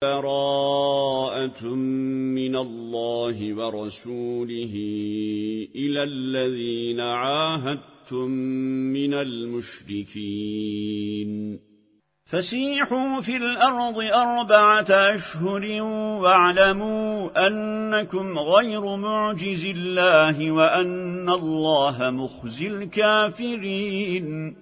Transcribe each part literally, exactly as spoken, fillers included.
براءة من الله ورسوله إلى الذين عاهدتم من المشركين فسيحوا في الأرض أربعة أشهر واعلموا أنكم غير معجز الله وأن الله مخزي الكافرين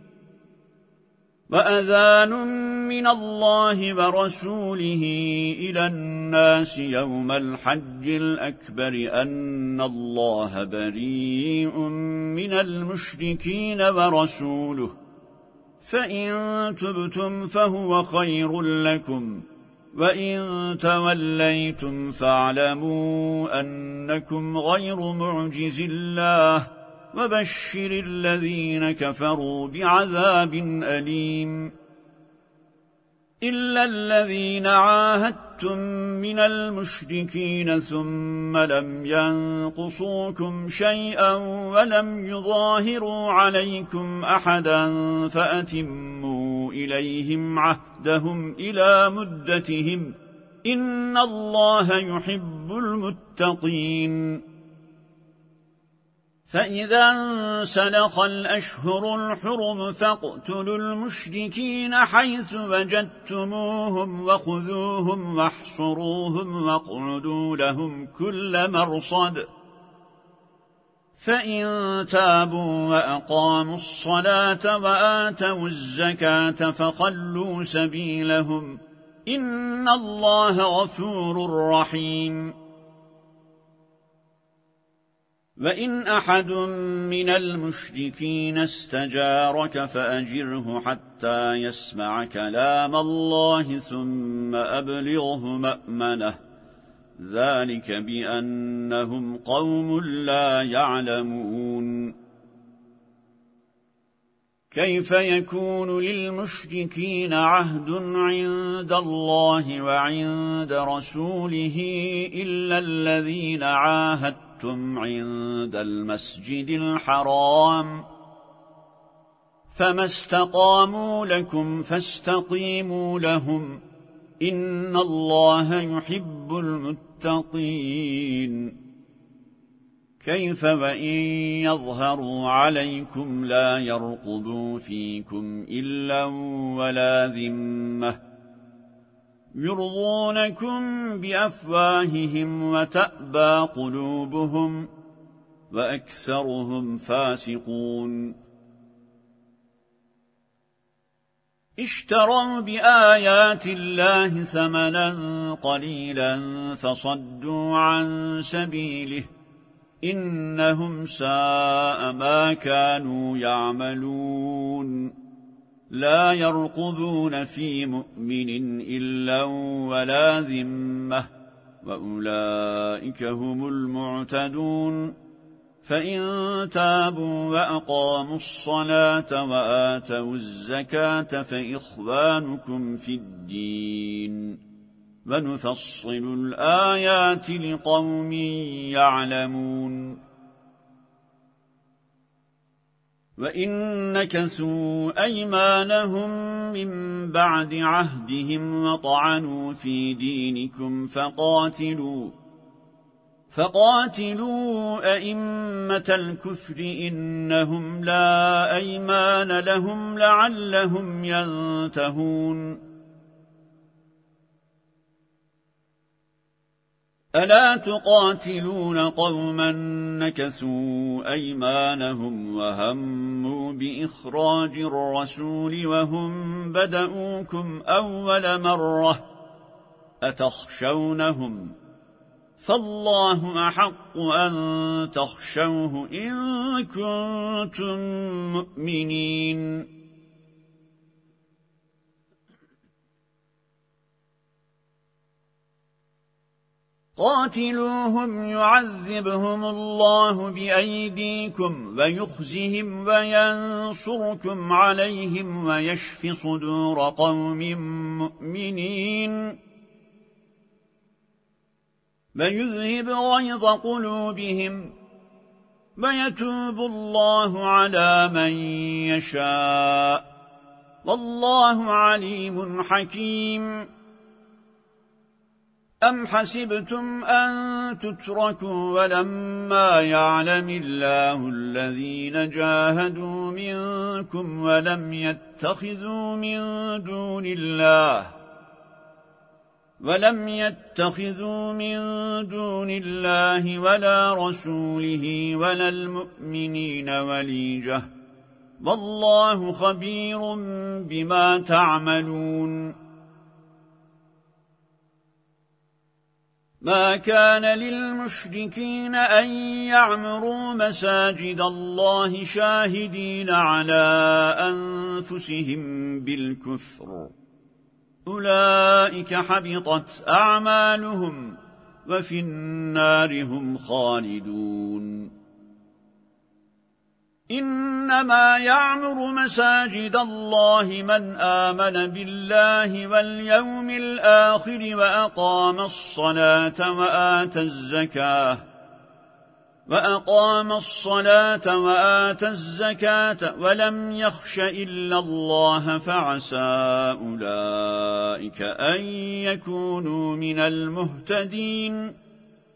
وأذان من الله ورسوله إلى الناس يوم الحج الأكبر أن الله بريء من المشركين ورسوله فإن تبتم فهو خير لكم وإن توليتم فاعلموا أنكم غير معجز الله وبشر الذين كفروا بعذاب أليم إلا الذين عاهدتم من المشركين ثم لم ينقصوكم شيئا ولم يظاهروا عليكم أحدا فأتموا إليهم عهدهم إلى مدتهم إن الله يحب المتقين فإذا انسلخ الأشهر الحرم فاقتلوا المشركين حيث وجدتموهم وخذوهم واحصروهم واقعدوا لهم كل مرصد فإن تابوا وأقاموا الصلاة وآتوا الزكاة فخلوا سبيلهم إن الله غفور رحيم وإن أحد من المشركين استجارك فأجره حتى يسمع كلام الله ثم أبلغه مأمنه ذلك بأنهم قوم لا يعلمون كيف يكون للمشركين عهد عند الله وعند رسوله إلا الذين عاهدتم عند المسجد الحرام فما استقاموا لكم فاستقيموا لهم إن الله يحب المتقين كيف وإن يظهروا عليكم لا يرقبوا فيكم إلا ولا ذمة يرضونكم بأفواههم وتأبى قلوبهم وأكثرهم فاسقون اشتروا بآيات الله ثمنا قليلا فصدوا عن سبيله إنهم ساء ما كانوا يعملون لا يرقبون في مؤمن إلا ولا ذمة وأولئك هم المعتدون فإن تابوا وأقاموا الصلاة وآتوا الزكاة فإخوانكم في الدين ونفصل الآيات لقوم يعلمون وإن نكثوا أيمانهم من بعد عهدهم وطعنوا في دينكم فقاتلوا فقاتلوا أئمة الكفر إنهم لا أيمان لهم لعلهم ينتهون ألا تقاتلون قوما نكثوا أيمانهم وهموا بإخراج الرسول وهم بدؤوكم أول مرة أتخشونهم فالله أحق أن تخشوه إن كنتم مؤمنين قاتلوهم يعذبهم الله بأيديكم ويخزهم وينصركم عليهم ويشف صدور قوم مؤمنين ويذهب غيظ قلوبهم ويتوب الله على من يشاء والله عليم حكيم أم حسبتم أن تتركوا ولما يعلم الله الذين جاهدوا منكم ولم يتخذوا من دون الله ولم يتخذوا من دون الله ولا رسوله ولا المؤمنين وليجة والله خبير بما تعملون ما كان للمشركين أن يعمروا مساجد الله شاهدين على أنفسهم بالكفر أولئك حبطت أعمالهم وفي النار هم خالدون إنما يعمر مساجد الله من آمن بالله واليوم الآخر وأقام الصلاة وآتى الزكاة وأقام الصلاة وآتى الزكاة ولم يخش إلا الله فعسى أولئك أن يكونوا من المهتدين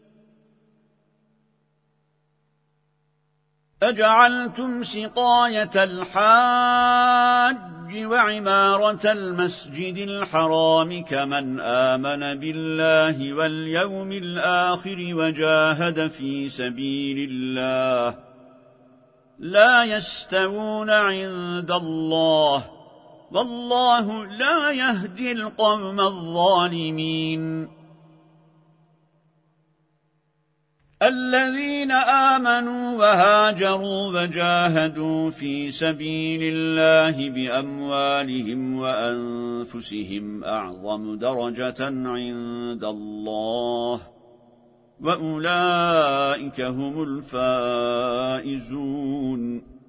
أجعلتم سقاية الحاج وعمارة المسجد الحرام كمن آمن بالله واليوم الآخر وجاهد في سبيل الله لا يستوون عند الله والله لا يهدي القوم الظالمين الذين آمنوا وهاجروا وجاهدوا في سبيل الله بأموالهم وأنفسهم أعظم درجة عند الله وأولئك هم الفائزون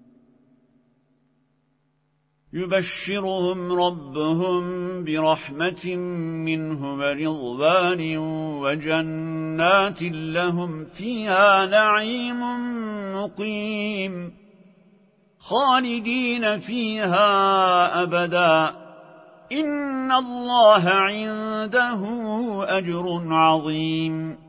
يبشرهم ربهم برحمة منه ورضوان وجنات لهم فيها نعيم مقيم خالدين فيها أبدا إن الله عنده أجر عظيم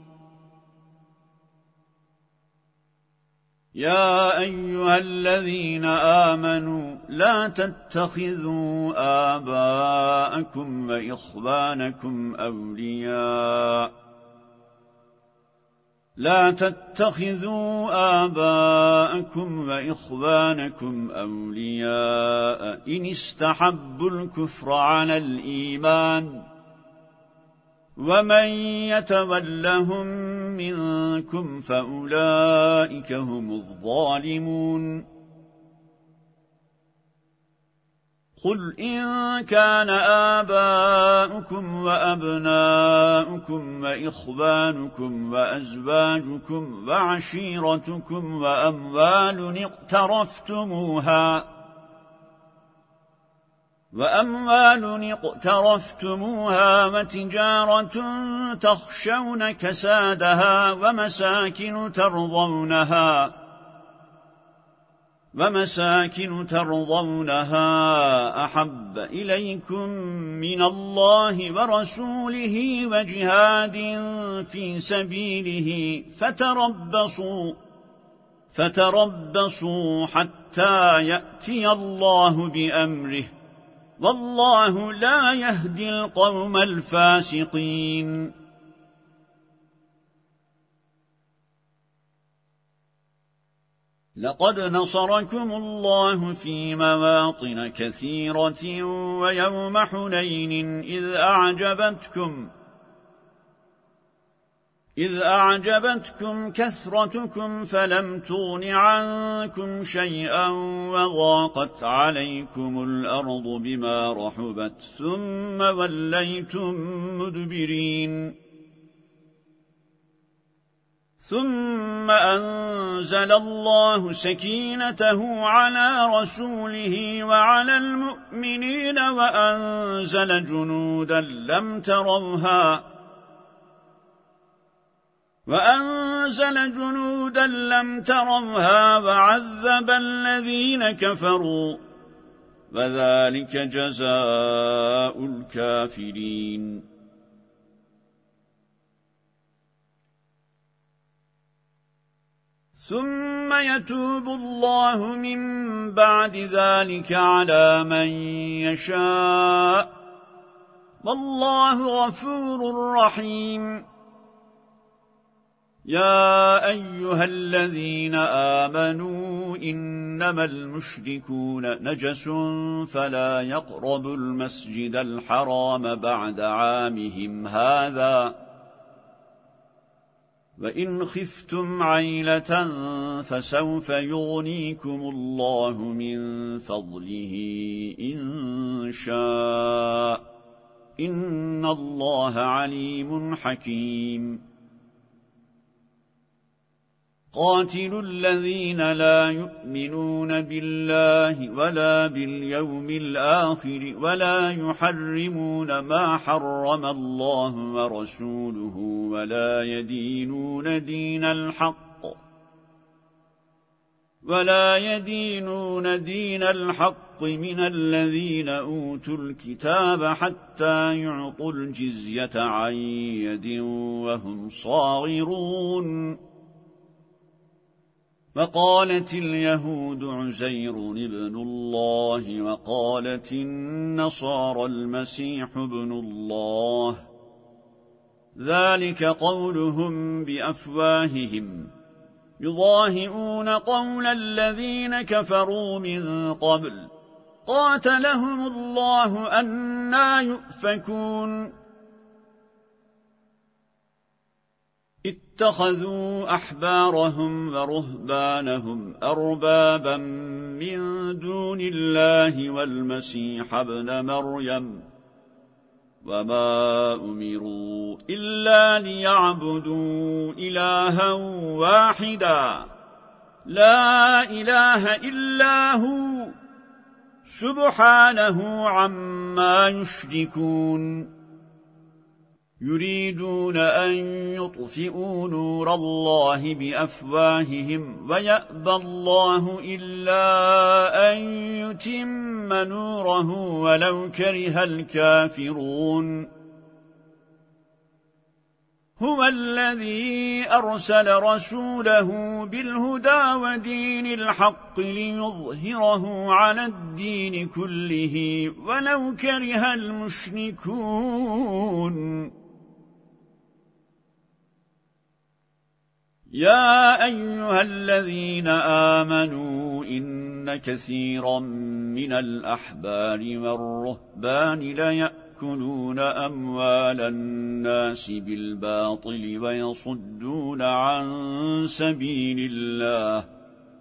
يا أيها الذين آمنوا لا تتخذوا آباءكم وإخوانكم أولياء لا تتخذوا آباءكم وإخوانكم أولياء إن استحبوا الكفر على الإيمان ومن يتولهم منكم فأولئك هم الظالمون قل إن كان آباؤكم وأبناؤكم وإخوانكم وأزواجكم وعشيرتكم وأموال اقترفتموها وأموال اقترفتموها وتجارة تخشون كسادها ومساكن ترضونها ومساكن ترضونها أحب إليكم من الله ورسوله وجهاد في سبيله فتربصوا فتربصوا حتى يأتي الله بأمره والله لا يهدي القوم الفاسقين لقد نصركم الله في مواطن كثيرة ويوم حنين إذ أعجبتكم إذ أعجبتكم كثرتكم فلم تغن عنكم شيئا وضاقت عليكم الأرض بما رحبت ثم وليتم مدبرين ثم أنزل الله سكينته على رسوله وعلى المؤمنين وأنزل جنودا لم تروها وأنزل جنودا لم تروها وعذب الذين كفروا وذلك جزاء الكافرين ثم يتوب الله من بعد ذلك على من يشاء والله غفور رحيم. يا أيها الذين آمنوا إنما المشركون نجس فلا يقربوا المسجد الحرام بعد عامهم هذا وإن خفتم عيلة فسوف يغنيكم الله من فضله إن شاء إن الله عليم حكيم. قاتلوا الذين لا يؤمنون بالله ولا باليوم الآخر ولا يحرمون ما حرم الله ورسوله ولا يدينون دين الحق ولا يدينون دين الحق من الذين أوتوا الكتاب حتى يعطوا الجزية عن يد وهم صاغرون. وقالت اليهود عزير ابن الله وقالت النصارى المسيح ابن الله ذلك قولهم بأفواههم يضاهئون قول الذين كفروا من قبل قاتلهم الله أنى يؤفكون. اتخذوا أحبارهم ورهبانهم أربابا من دون الله والمسيح ابن مريم وما أمروا إلا ليعبدوا إلها واحدا لا إله إلا هو سبحانه عما يشركون. يريدون أن يطفئوا نور الله بأفواههم ويأبى الله إلا أن يتم نوره ولو كره الكافرون. هو الذي أرسل رسوله بالهدى ودين الحق ليظهره على الدين كله ولو كره المشركون. يا أيها الذين آمنوا إن كثيرا من الأحبار والرهبان ليأكلون أموال الناس بالباطل ويصدون عن سبيل الله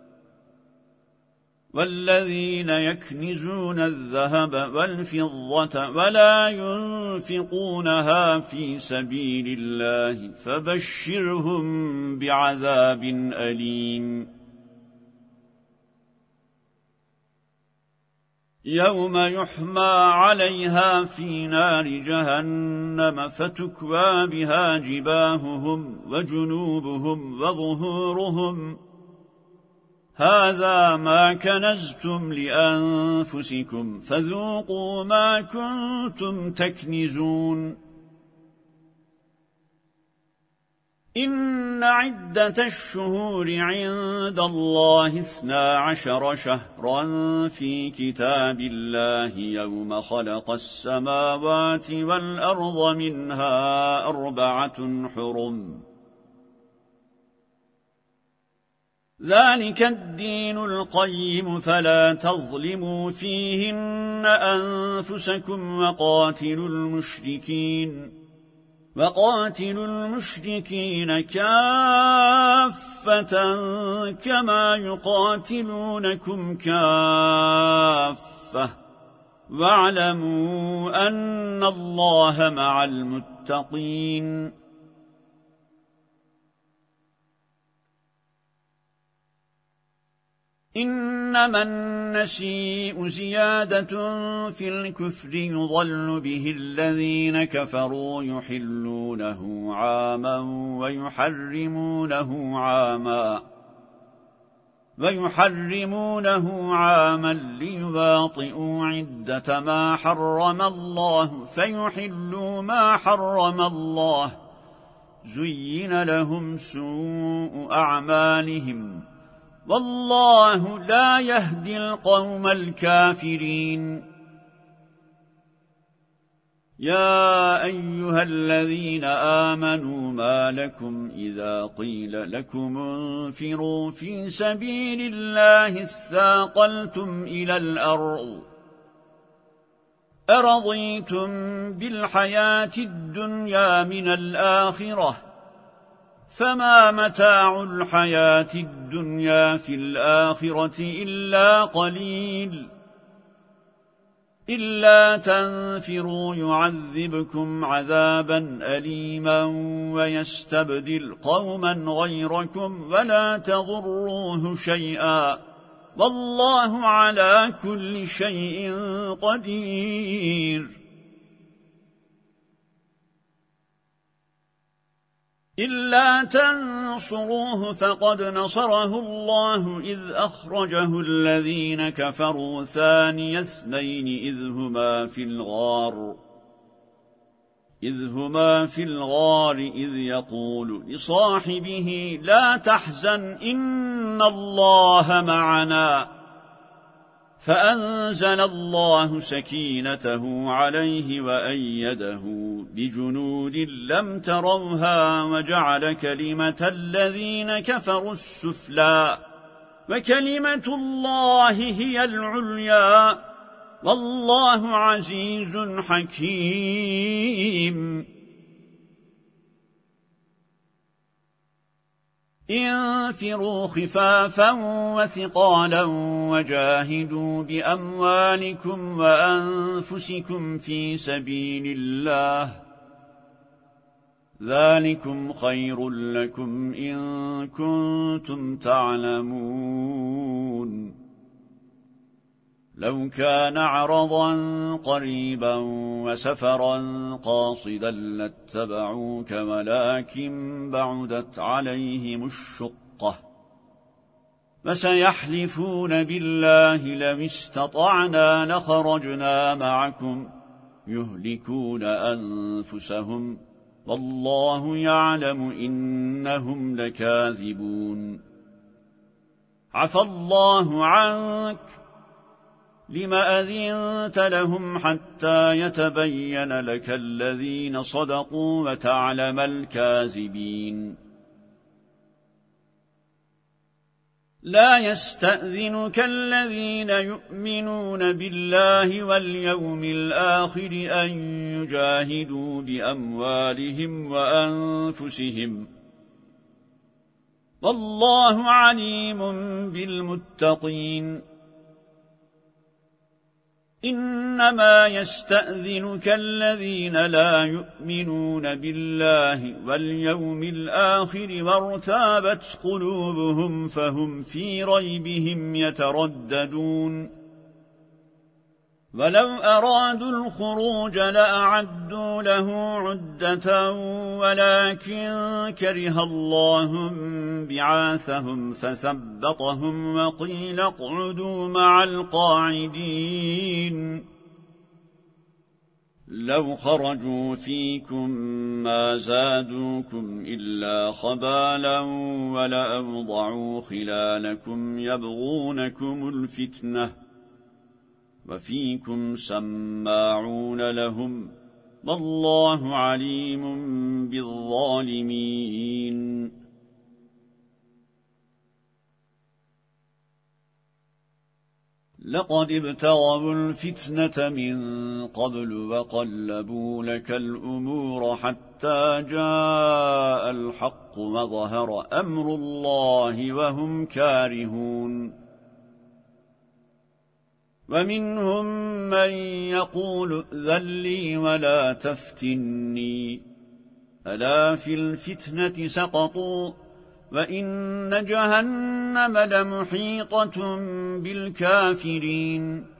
والذين يكنزون الذهب والفضة ولا ينفقونها في سبيل الله فبشرهم بعذاب أليم. يوم يحمى عليها في نار جهنم فتكوى بها جباههم وجنوبهم وظهورهم هذا ما كنزتم لأنفسكم فذوقوا ما كنتم تكنزون. إن عدة الشهور عند الله اثنا عشر شهرا في كتاب الله يوم خلق السماوات والأرض منها أربعة حرم ذلك الدين القيم فلا تظلموا فيهن أنفسكم وقاتلوا المشركين وقاتلوا المشركين كافة كما يقاتلونكم كافة واعلموا أن الله مع المتقين. إنما النسيء زيادة في الكفر يضل به الذين كفروا يحلونه عاما ويحرمونه عاما ويحرمونه عاما ليباطئوا عدة ما حرم الله فيحلوا ما حرم الله زين لهم سوء أعمالهم والله لا يهدي القوم الكافرين يا أيها الذين آمنوا ما لكم إذا قيل لكم انفروا في سبيل الله اثاقلتم إلى الأرض أرضيتم بالحياة الدنيا من الآخرة فما متاع الحياة الدنيا في الآخرة إلا قليل إلا تنفروا يعذبكم عذابا أليما ويستبدل قوما غيركم ولا تضروه شيئا والله على كل شيء قدير إلا تنصروه فقد نصره الله إذ أخرجه الذين كفروا ثاني اثنين إذ هما في الغار إذ هما في الغار إذ يقول لصاحبه لا تحزن إن الله معنا فأنزل الله سكينته عليه وأيده بجنود لم تروها وجعل كلمة الذين كفروا السفلى وكلمة الله هي العليا والله عزيز حكيم انفروا خفافا وثقالا وجاهدوا بأموالكم وأنفسكم في سبيل الله ذلكم خير لكم إن كنتم تعلمون لو كان عرضا قريبا وسفرا قاصدا لاتبعوك ولكن بعدت عليهم الشقة فسيحلفون بالله لو استطعنا لخرجنا معكم يهلكون أنفسهم والله يعلم إنهم لكاذبون عفى الله عنك لما أذنت لهم حتى يتبين لك الذين صدقوا وتعلم الكاذبين لا يستأذنك الذين يؤمنون بالله واليوم الآخر أن يجاهدوا بأموالهم وأنفسهم والله عليم بالمتقين إنما يستأذنك الذين لا يؤمنون بالله واليوم الآخر وارتابت قلوبهم فهم في ريبهم يترددون ولو أرادوا الخروج لأعدوا له عدة ولكن كره الله بعاثهم فثبطهم وقيل اقعدوا مع القاعدين لو خرجوا فيكم ما زادوكم إلا خبالا ولأوضعوا خلالكم يبغونكم الفتنة وفيكم سماعون لهم والله عليم بالظالمين لقد ابتغوا الفتنة من قبل وقلبوا لك الأمور حتى جاء الحق وظهر أمر الله وهم كارهون ومنهم من يقول ائذن لي ولا تفتني ألا في الفتنة سقطوا وإن جهنم لمحيطة بالكافرين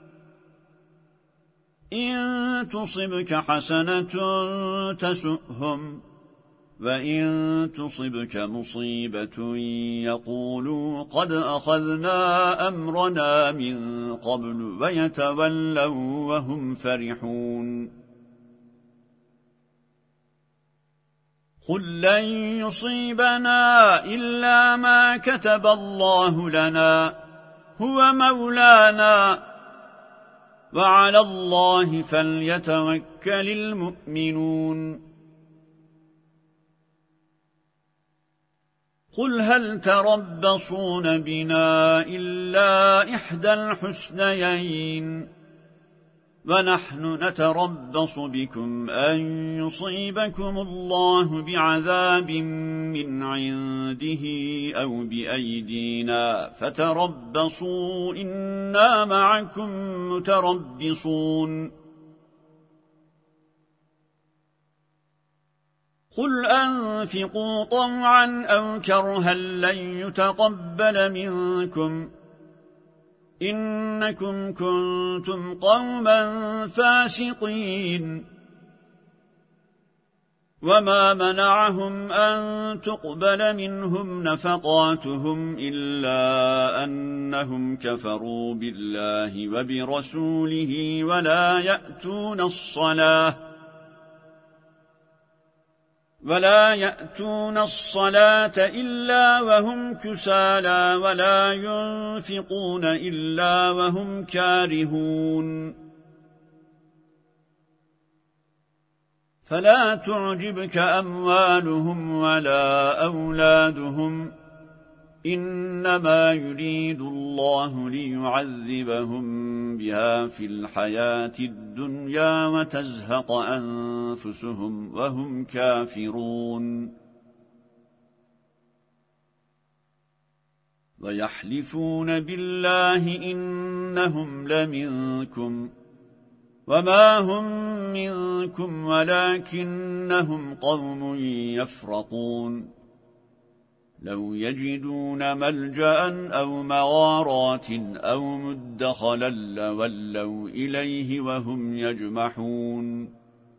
إن تصبك حسنة تسؤهم وإن تصبك مصيبة يقولوا قد أخذنا أمرنا من قبل ويتولوا وهم فرحون قل لن يصيبنا إلا ما كتب الله لنا هو مولانا وعلى الله فليتوكل المؤمنون قل هل تربصون بنا إلا إحدى الحسنيين ونحن نتربص بكم أن يصيبكم الله بعذاب من عنده أو بأيدينا فتربصوا إنا معكم متربصون قل أنفقوا طوعا أو كرها لن يتقبل منكم إنكم كنتم قوما فاسقين وما منعهم أن تقبل منهم نفقاتهم إلا أنهم كفروا بالله وبرسوله ولا يأتون الصلاة ولا يأتون الصلاة إلا وهم كسالى ولا ينفقون إلا وهم كارهون فلا تعجبك أموالهم ولا أولادهم إنما يريد الله ليعذبهم بها في الحياة الدنيا وتزهق أنفسهم وهم كافرون ويحلفون بالله إنهم لمنكم وما هم منكم ولكنهم قوم يفرقون لو يجدون ملجأ أو مغارات أو مدخلا لولوا إليه وهم يجمحون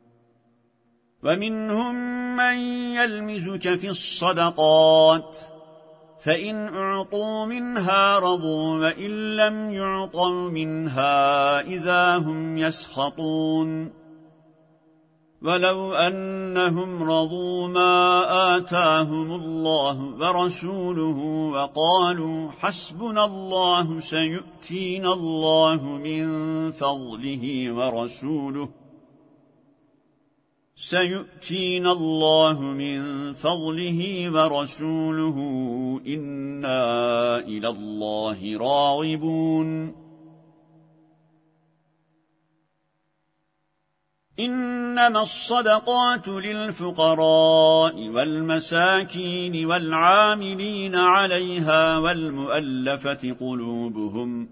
ومنهم من يلمزك في الصدقات فإن أعطوا منها رضوا وإن لم يعطوا منها إذا هم يسخطون ولو أنهم رضوا ما آتاهم الله ورسوله وقالوا حسبنا الله سيؤتينا الله من فضله ورسوله سيؤتينا الله من فضله ورسوله إنا إلى الله راغبون إنما الصدقات للفقراء والمساكين والعاملين عليها والمؤلفة قلوبهم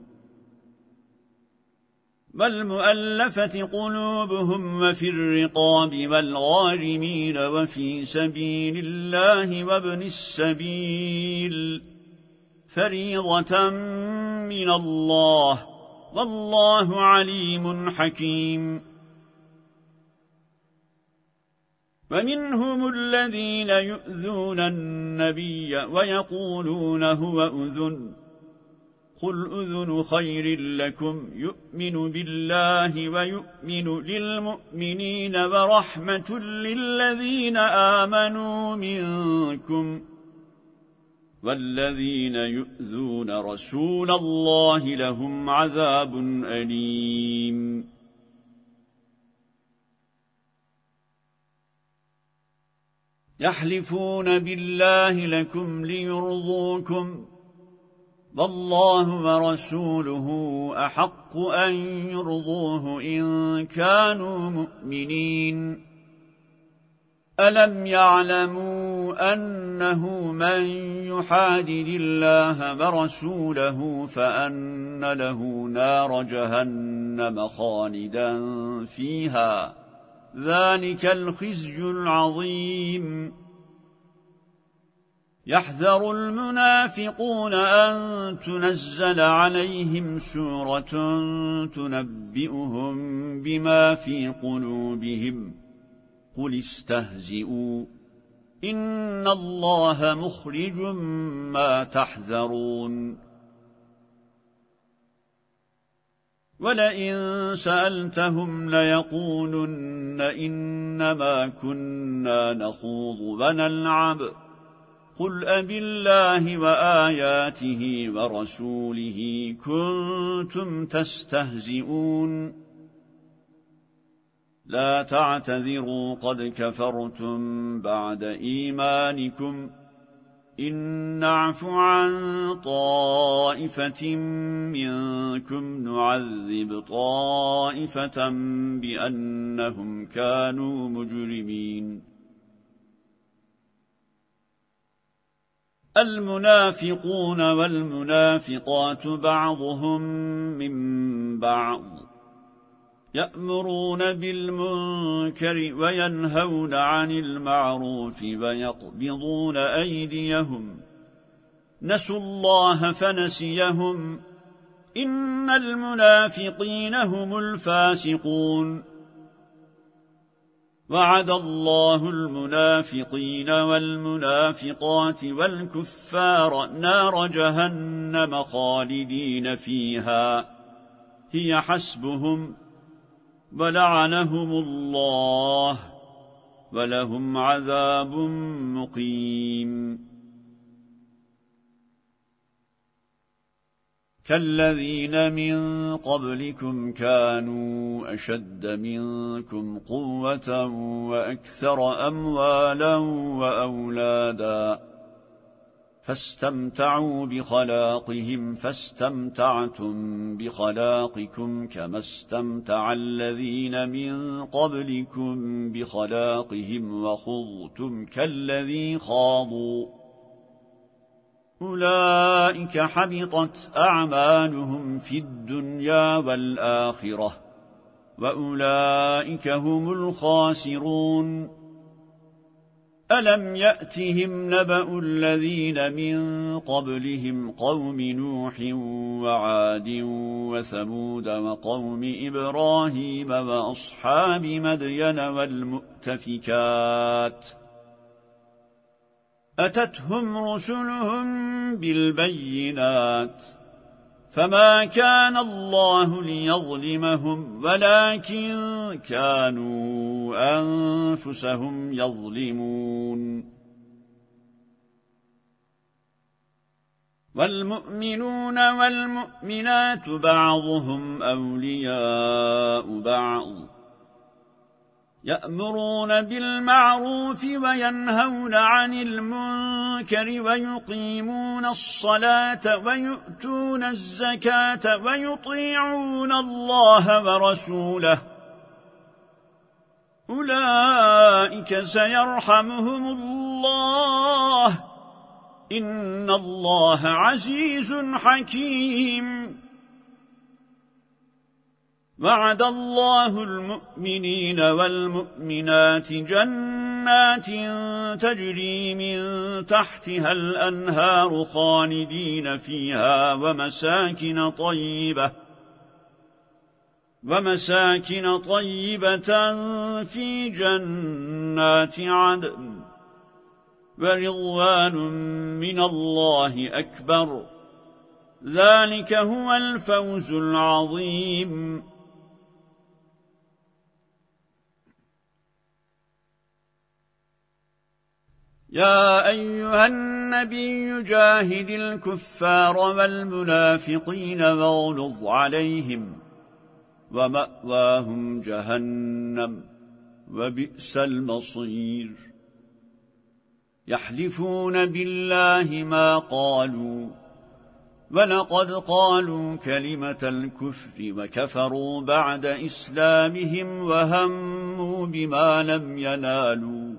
والمؤلفة قلوبهم وفي الرقاب والغارمين وفي سبيل الله وابن السبيل فريضة من الله والله عليم حكيم ومنهم الذين يؤذون النبي ويقولون هو أذن قل أذن خير لكم يؤمن بالله ويؤمن للمؤمنين ورحمة للذين آمنوا منكم والذين يؤذون رسول الله لهم عذاب أليم يحلفون بالله لكم ليرضوكم والله ورسوله أحق أن يرضوه إن كانوا مؤمنين ألم يعلموا أنه من يحادد الله ورسوله فأن له نار جهنم خالدا فيها ذلك الخزي العظيم يحذر المنافقون أن تنزل عليهم سورة تنبئهم بما في قلوبهم قل استهزئوا إن الله مخرج ما تحذرون ولئن سألتهم ليقولن إنما كنا نخوض ونلعب قل أبالله وآياته ورسوله كنتم تستهزئون لا تعتذروا قد كفرتم بعد إيمانكم إن نعف عن طائفة منكم نعذب طائفة بأنهم كانوا مجرمين المنافقون والمنافقات بعضهم من بعض يأمرون بالمنكر وينهون عن المعروف ويقبضون أيديهم نسوا الله فنسيهم إن المنافقين هم الفاسقون وعد الله المنافقين والمنافقات والكفار نار جهنم خالدين فيها هي حسبهم ولعنهم الله ولهم عذاب مقيم كالذين من قبلكم كانوا أشد منكم قوة وأكثر أموالا وأولادا فاستمتعوا بخلاقهم فاستمتعتم بخلاقكم كما استمتع الذين من قبلكم بخلاقهم وخضتم كالذي خاضوا أولئك حبطت أعمالهم في الدنيا والآخرة وأولئك هم الخاسرون ألم يأتهم نبأ الذين من قبلهم قوم نوح وعاد وثمود وقوم إبراهيم وأصحاب مدين والمؤتفكات أتتهم رسلهم بالبينات فما كان الله ليظلمهم ولكن كانوا أنفسهم يظلمون والمؤمنون والمؤمنات بعضهم أولياء بعض يأمرون بالمعروف وينهون عن المنكر ويقيمون الصلاة ويؤتون الزكاة ويطيعون الله ورسوله أولئك سيرحمهم الله إن الله عزيز حكيم وعد الله المؤمنين والمؤمنات جنات تجري من تحتها الأنهار خالدين فيها ومساكن طيبة ومساكن طيبة في جنات عدن ورضوان من الله أكبر ذلك هو الفوز العظيم يا أيها النبي جاهد الكفار والمنافقين واغلظ عليهم ومأواهم جهنم وبئس المصير يحلفون بالله ما قالوا ولقد قالوا كلمة الكفر وكفروا بعد إسلامهم وهموا بما لم ينالوا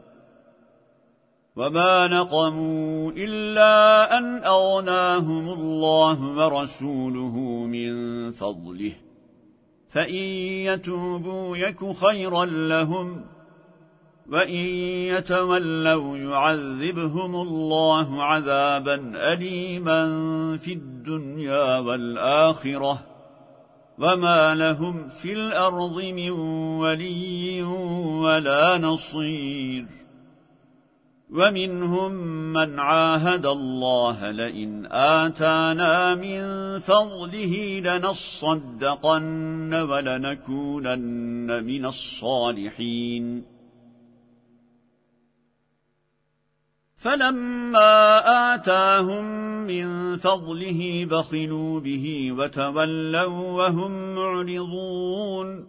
وما نقموا إلا أن أغناهم الله ورسوله من فضله فإن يتوبوا يك خيرا لهم وإن يتولوا يعذبهم الله عذابا أليما في الدنيا والآخرة وما لهم في الأرض من ولي ولا نصير ومنهم من عاهد الله لئن آتانا من فضله لنصدقن ولنكونن من الصالحين فلما آتاهم من فضله بخلوا به وتولوا وهم معرضون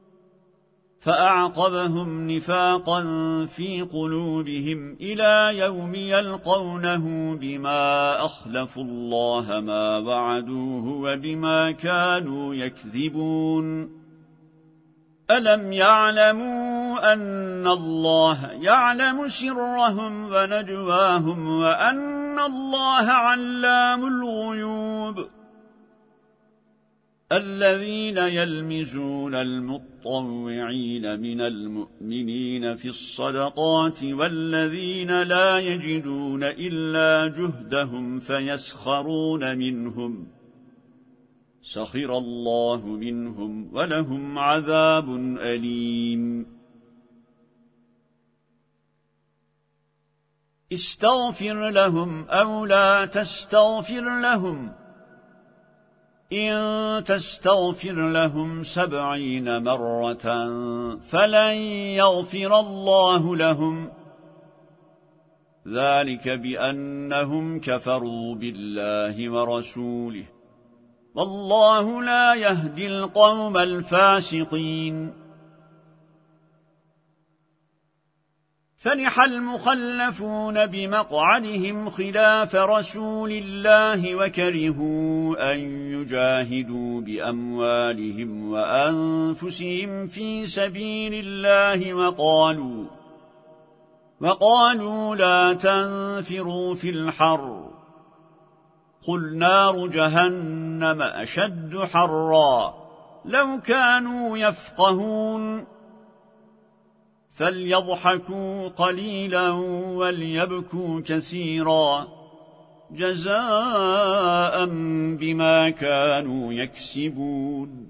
فأعقبهم نفاقا في قلوبهم إلى يوم يلقونه بما أخلفوا الله ما وعدوه وبما كانوا يكذبون ألم يعلموا أن الله يعلم سرهم ونجواهم وأن الله علام الغيوب الذين يلمزون المطوعين من المؤمنين في الصدقات والذين لا يجدون إلا جهدهم فيسخرون منهم سخر الله منهم ولهم عذاب أليم استغفر لهم أو لا تستغفر لهم إن تستغفر لهم سبعين مرة فلن يغفر الله لهم ذلك بأنهم كفروا بالله ورسوله والله لا يهدي القوم الفاسقين فرح المخلفون بمقعدهم خلاف رسول الله وكرهوا أن يجاهدوا بأموالهم وأنفسهم في سبيل الله وقالوا وقالوا لا تنفروا في الحر قل نار جهنم أشد حرا لو كانوا يفقهون فليضحكوا قليلا وليبكوا كثيرا جزاء بما كانوا يكسبون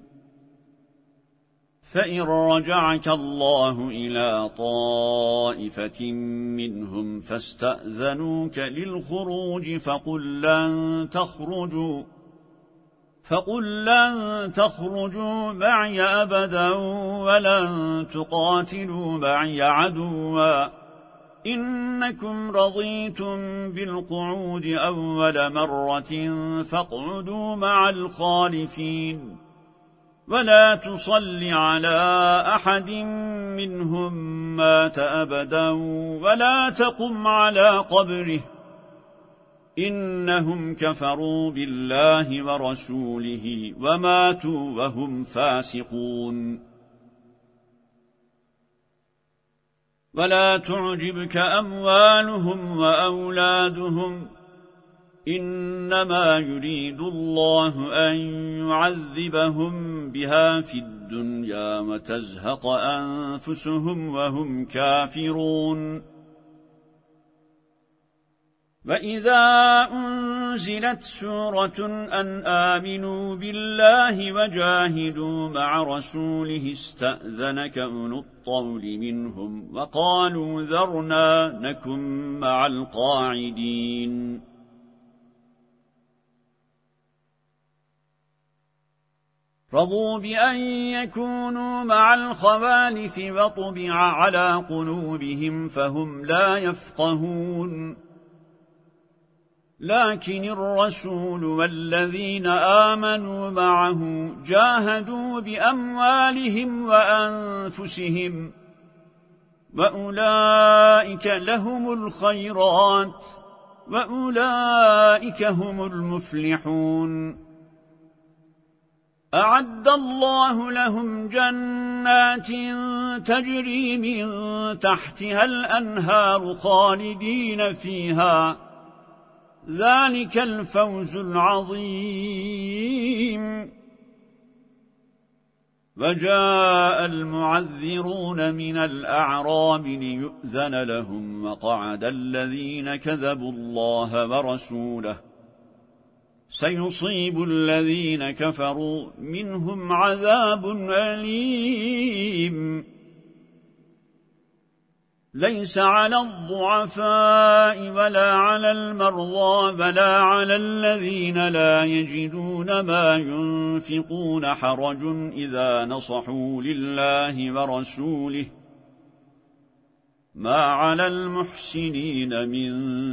فإن رجعك الله إلى طائفة منهم فاستأذنوك للخروج فقل لن تخرجوا فقل لن تخرجوا معي أبدا ولن تقاتلوا معي عدوا إنكم رضيتم بالقعود أول مرة فاقعدوا مع الخالفين ولا تصل على أحد منهم مات أبدا ولا تقم على قبره إنهم كفروا بالله ورسوله وماتوا وهم فاسقون ولا تعجبك أموالهم وأولادهم إنما يريد الله أن يعذبهم بها في الدنيا وتزهق أنفسهم وهم كافرون وَإِذَا أُنْزِلَتْ سُورَةٌ أَنْ آمِنُوا بِاللَّهِ وَجَاهِدُوا مَعَ رَسُولِهِ اسْتَأْذَنَكَ أُولُو الطَّوْلِ مِنْهُمْ وَقَالُوا ذَرْنَا نَكُنْ مَعَ الْقَاعِدِينَ رضوا بأن يكونوا مع الخوالف وطبع على قلوبهم فهم لا يفقهون لكن الرسول والذين آمنوا معه جاهدوا بأموالهم وأنفسهم وأولئك لهم الخيرات وأولئك هم المفلحون أعد الله لهم جنات تجري من تحتها الأنهار خالدين فيها ذلك الفوز العظيم وجاء المعذرون من الأعراب ليؤذن لهم وقعد الذين كذبوا الله ورسوله سيصيب الذين كفروا منهم عذاب أليم ليس على الضعفاء ولا على المرضى ولا على الذين لا يجدون ما ينفقون حرج إذا نصحوا لله ورسوله ما على المحسنين من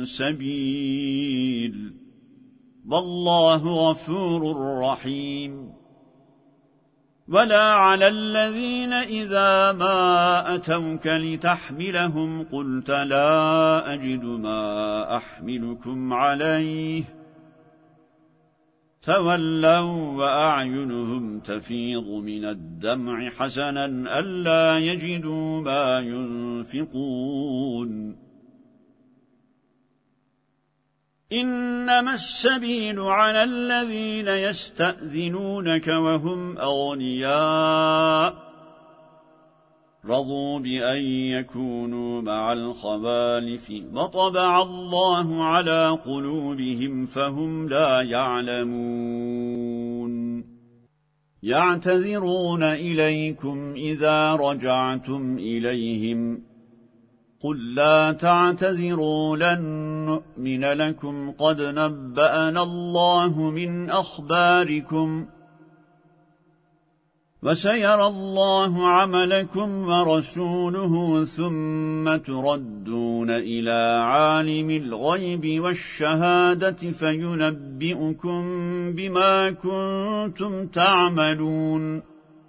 سبيل والله غفور رحيم ولا على الذين إذا ما أتوك لتحملهم قلت لا أجد ما أحملكم عليه تولوا وأعينهم تفيض من الدمع حسنا ألا يجدوا ما ينفقون إنما السبيل على الذين يستأذنونك وهم أغنياء رضوا بأن يكونوا مع الخوالف وطبع الله على قلوبهم فهم لا يعلمون يعتذرون إليكم إذا رجعتم إليهم قل لا تعتذروا لن نؤمن لكم قد نبأنا الله من أخباركم وسيرى الله عملكم ورسوله ثم تردون إلى عالم الغيب والشهادة فينبئكم بما كنتم تعملون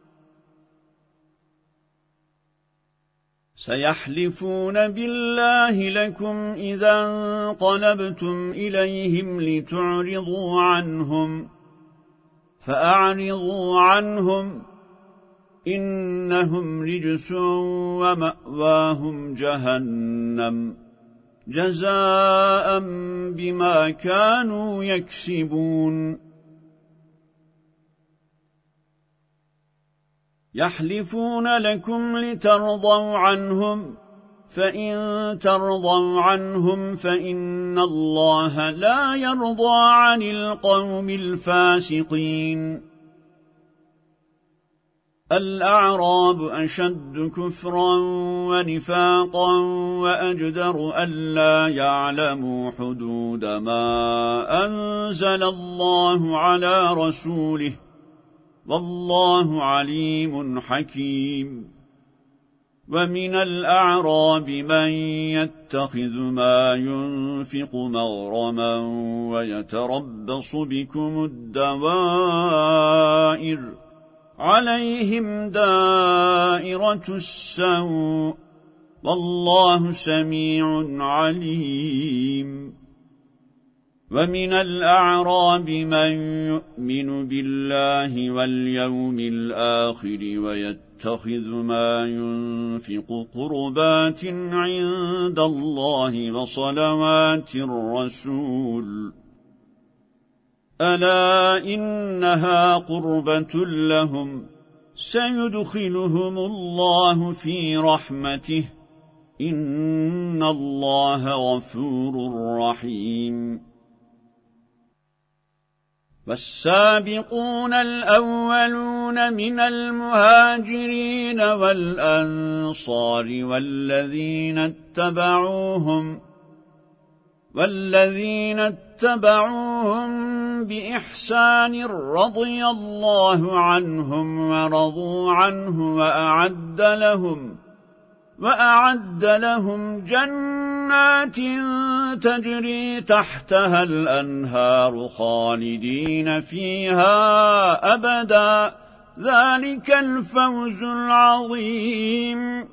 سيحلفون بالله لكم إذا انقلبتم إليهم لتعرضوا عنهم فأعرضوا عنهم إنهم رجس ومأواهم جهنم جزاء بما كانوا يكسبون يحلفون لكم لترضوا عنهم فإن ترضوا عنهم فإن الله لا يرضى عن القوم الفاسقين الأعراب أشد كفرا ونفاقا وأجدر ألا يعلموا حدود ما أنزل الله على رسوله والله عليم حكيم ومن الأعراب من يتخذ ما ينفق مغرما ويتربص بكم الدوائر عليهم دائرة السوء والله سميع عليم ومن الأعراب من يؤمن بالله واليوم الآخر ويتخذ ما ينفق قربات عند الله وصلوات الرسول ألا إنها قربة لهم سيدخلهم الله في رحمته إن الله غفور رحيم والسابقون الأولون من المهاجرين والأنصار والذين اتبعوهم والذين اتبعوهم بإحسان رضي الله عنهم ورضوا عنه وأعد لهم وأعد لهم جنات تجري تحتها الأنهار خالدين فيها أبدا ذلك الفوز العظيم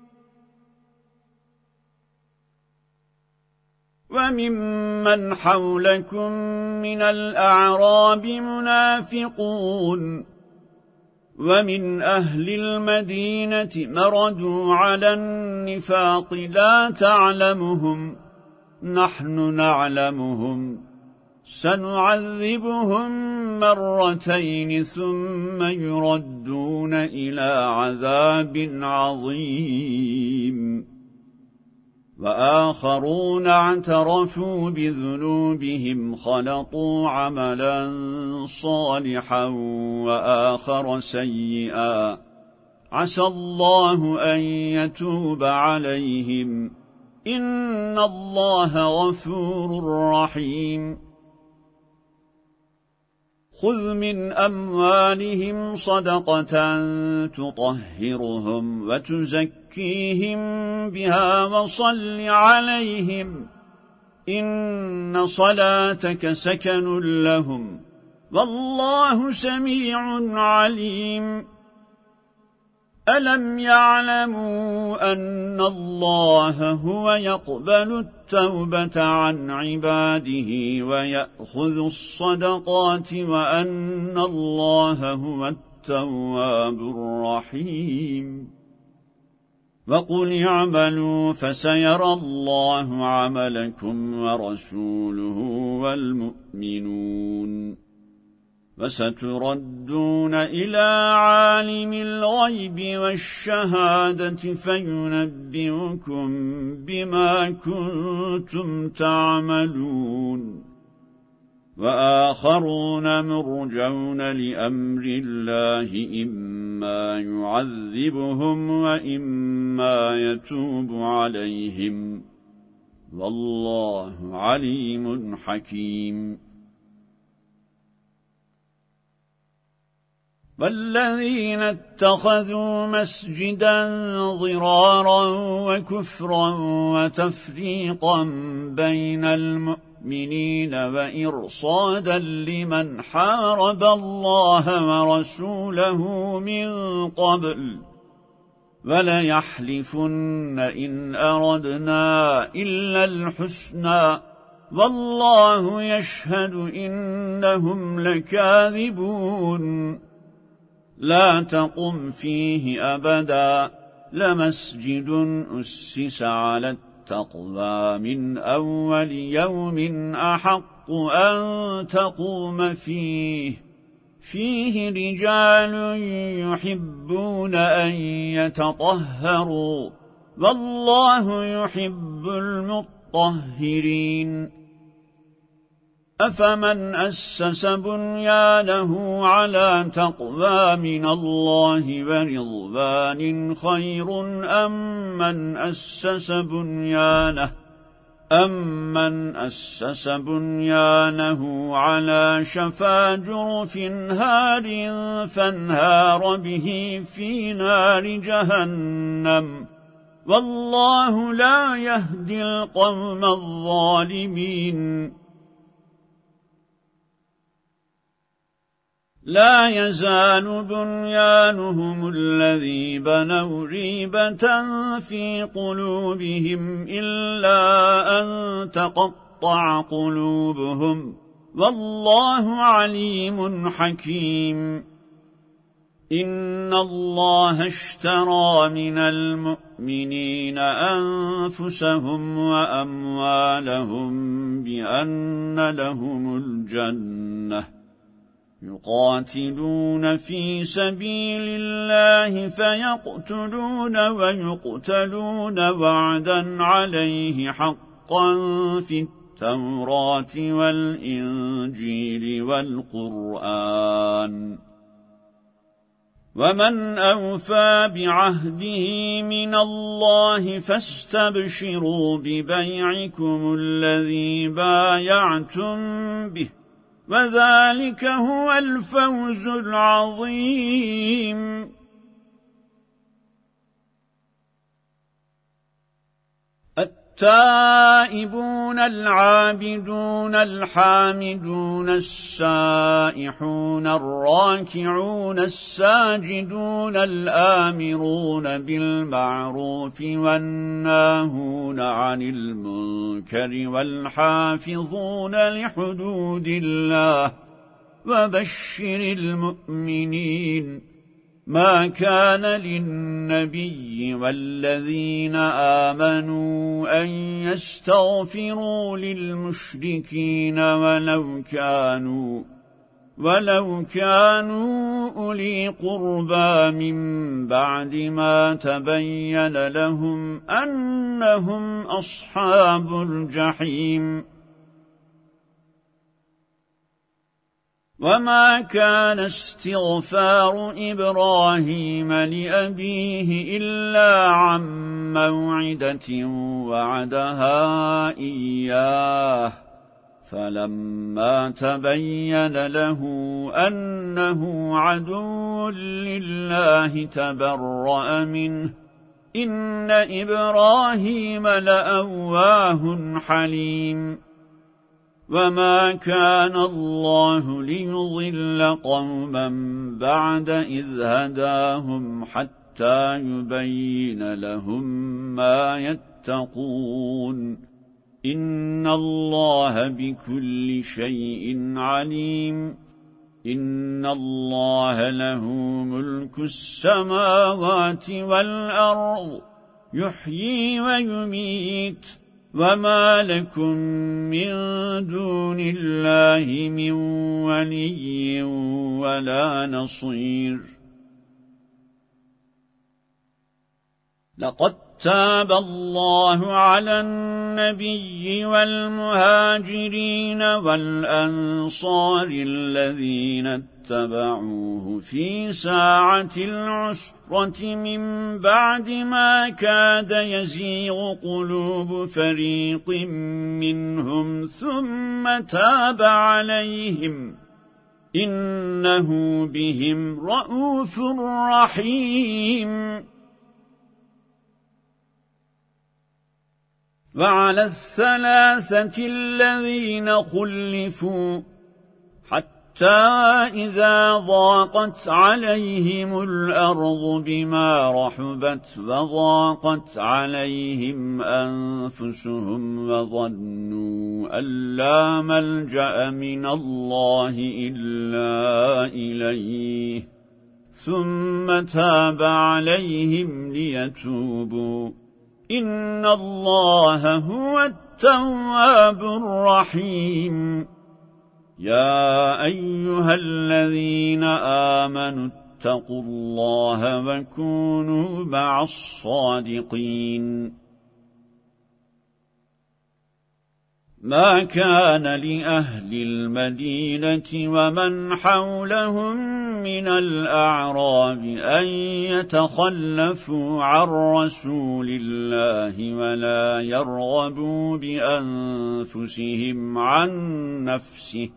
وممن حولكم من الأعراب منافقون ومن أهل المدينة مردوا على النفاق لا تعلمهم نحن نعلمهم سنعذبهم مرتين ثم يردون إلى عذاب عظيم وآخرون اعترفوا بذنوبهم خلطوا عملا صالحا وآخر سيئا عسى الله أن يتوب عليهم إن الله غفور رحيم خذ من أموالهم صدقة تطهرهم وتزكيهم بها وصل عليهم إن صلاتك سكن لهم والله سميع عليم ألم يعلموا أن الله هو يقبل التوبة عن عباده ويأخذ الصدقات وأن الله هو التواب الرحيم وقل اعملوا فسيرى الله عملكم ورسوله والمؤمنون وستردون إلى عالم الغيب والشهادة فينبئكم بما كنتم تعملون وآخرون مرجون لأمر الله إما يعذبهم وإما يتوب عليهم والله عليم حكيم والذين اتخذوا مسجدا ضرارا وكفرا وتفريقا بين المؤمنين وإرصادا لمن حارب الله ورسوله من قبل وليحلفن إن أردنا إلا الحسنى والله يشهد إنهم لكاذبون لا تقم فيه أبدا لمسجد أسس على التقوى من أول يوم أحق أن تقوم فيه فيه رجال يحبون أن يتطهروا والله يحب المطهرين أفمن أسس بنيانه على تقوى من الله ورضوان خير أم من أسس بنيانه أمن أسس بنيانه على شفا جرف هار فانهار به في نار جهنم والله لا يهدي القوم الظالمين لا يزال بنيانهم الذي بنوا ريبة في قلوبهم إلا أن تقطع قلوبهم والله عليم حكيم إن الله اشترى من المؤمنين أنفسهم وأموالهم بأن لهم الجنة يقاتلون في سبيل الله فيقتلون ويقتلون وعدا عليه حقا في التوراة والإنجيل والقرآن ومن أوفى بعهده من الله فاستبشروا ببيعكم الذي بايعتم به وذلك هو الفوز العظيم التائبون العابدون الحامدون السائحون الراكعون الساجدون الآمرون بالمعروف والناهون عن المنكر والحافظون لحدود الله وبشر المؤمنين ما كان للنبي والذين آمنوا أن يستغفروا للمشركين ولو كانوا ولو كانوا أولي قربى من بعد ما تبين لهم أنهم أصحاب الجحيم وما كان استغفار إبراهيم لأبيه إلا عن موعدة وعدها إياه فلما تبين له أنه عدو لله تبرأ منه إن إبراهيم لأواه حليم وما كان الله ليضل قوما بعد إذ هداهم حتى يبين لهم ما يتقون إن الله بكل شيء عليم إن الله له ملك السماوات والأرض يحيي ويميت وما لكم من دون الله من ولي ولا نصير لقد تاب الله على النبي والمهاجرين والأنصار الذين اتبعوه في ساعة العسرة من بعد ما كاد يزيغ قلوب فريق منهم ثم تاب عليهم إنه بهم رءوف رحيم وعلى الثلاثة الذين خلفوا حتى إذا ضاقت عليهم الأرض بما رحبت وضاقت عليهم أنفسهم وظنوا أن لا ملجأ من الله إلا إليه ثم تاب عليهم ليتوبوا إن الله هو التواب الرحيم يا أيها الذين آمنوا اتقوا الله وكونوا مع الصادقين ما كان لأهل المدينة ومن حولهم من الأعراب أن يتخلفوا عن رسول الله ولا يرغبوا بأنفسهم عن نفسه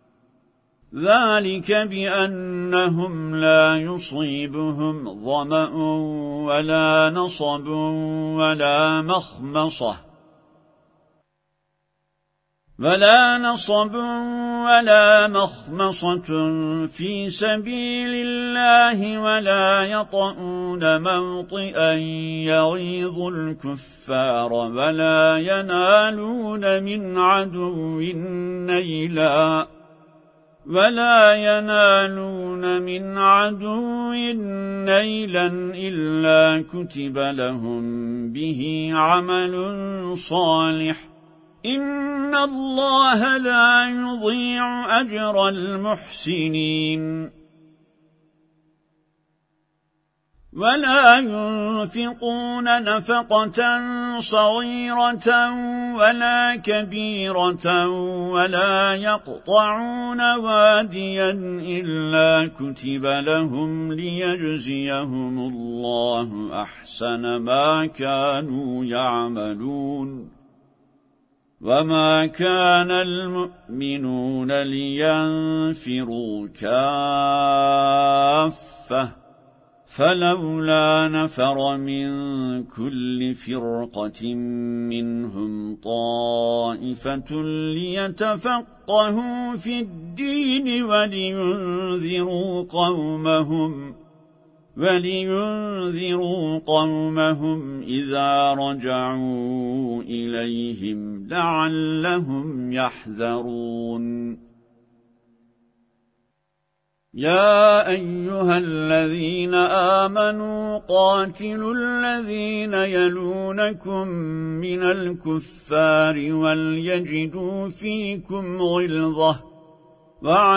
ذلك بأنهم لا يصيبهم ظمأ ولا نصب ولا مخمصة ولا نصب ولا مخمصة في سبيل الله ولا يطؤون موطئا يغيظ الكفار ولا ينالون من عدو نيلا ولا ينالون من عدو نيلا إلا كتب لهم به عمل صالح إن الله لا يضيع أجر المحسنين ولا ينفقون نفقة صغيرة ولا كبيرة ولا يقطعون واديا إلا كتب لهم ليجزيهم الله أحسن ما كانوا يعملون وما كان المؤمنون لينفروا كافة فلولا نفر من كل فرقة منهم طائفة ليتفقهوا في الدين ولينذروا قومهم ولينذروا قومهم إذا رجعوا إليهم لعلهم يحذرون يا أيها الذين آمنوا قاتلوا الذين يلونكم من الكفار وليجدوا فيكم غلظة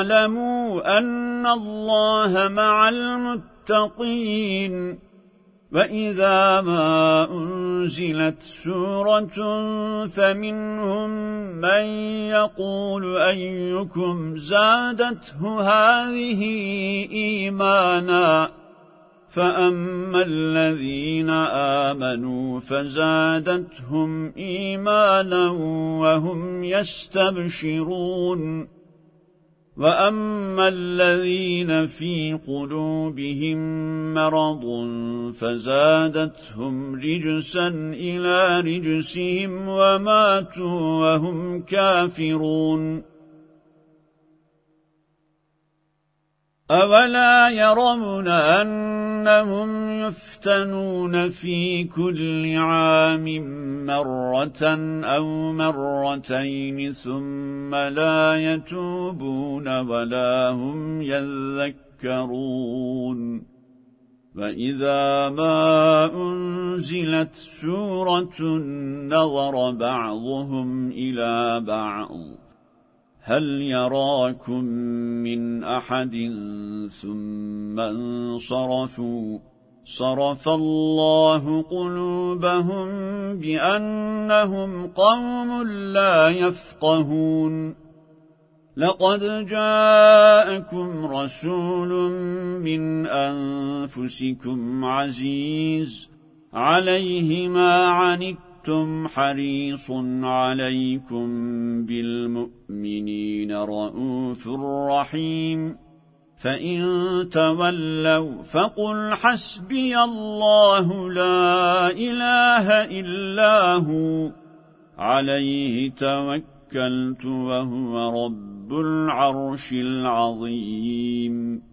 واعلموا أن الله مع المتقين وَإِذَا مَا أُنْزِلَتْ سُورَةٌ فَمِنْهُمْ مَنْ يَقُولُ أَيُّكُمْ زَادَتْهُ هَذِهِ إِيمَانًا فَأَمَّا الَّذِينَ آمَنُوا فَزَادَتْهُمْ إِيمَانًا وَهُمْ يَسْتَبْشِرُونَ وَأَمَّا الَّذِينَ فِي قُلُوبِهِم مَّرَضٌ فَزَادَتْهُمْ رِجْسًا إِلَى رِجْسِهِمْ وَمَاتُوا وَهُمْ كَافِرُونَ أَوَلَا يَرَوْنَ أَنَّهُمْ يُفْتَنُونَ فِي كُلِّ عَامٍ مَّرَّةً أَوْ مَرَّتَيْنِ ثُمَّ لَا يَتُوبُونَ وَلَا هُمْ يَذَّكَّرُونَ وَإِذَا مَا أُنْزِلَتْ سُورَةٌ نَظَرَ بَعْضُهُمْ إِلَى بَعْضٍ هَلْ يَرَاكُمْ مِنْ أَحَدٍ ثُمَّ انصَرَفُوا صَرَفَ اللَّهُ قُلُوبَهُمْ بِأَنَّهُمْ قَوْمٌ لَا يَفْقَهُونَ لَقَدْ جَاءَكُمْ رَسُولٌ مِّنْ أَنفُسِكُمْ عَزِيزٌ عَلَيْهِ مَا عَنِتُّمْ حَرِيصٌ عَلَيْكُمْ بِالْمُؤْمِنِينَ رَءُوفٌ رَحِيمٌ فَإِن تَوَلَّوْا فَقُلْ حَسْبِيَ اللَّهُ لَا إِلَهَ إِلَّا هُوَ عَلَيْهِ تَوَكَّلْتُ وَهُوَ رَبُّ الْعَرْشِ الْعَظِيمِ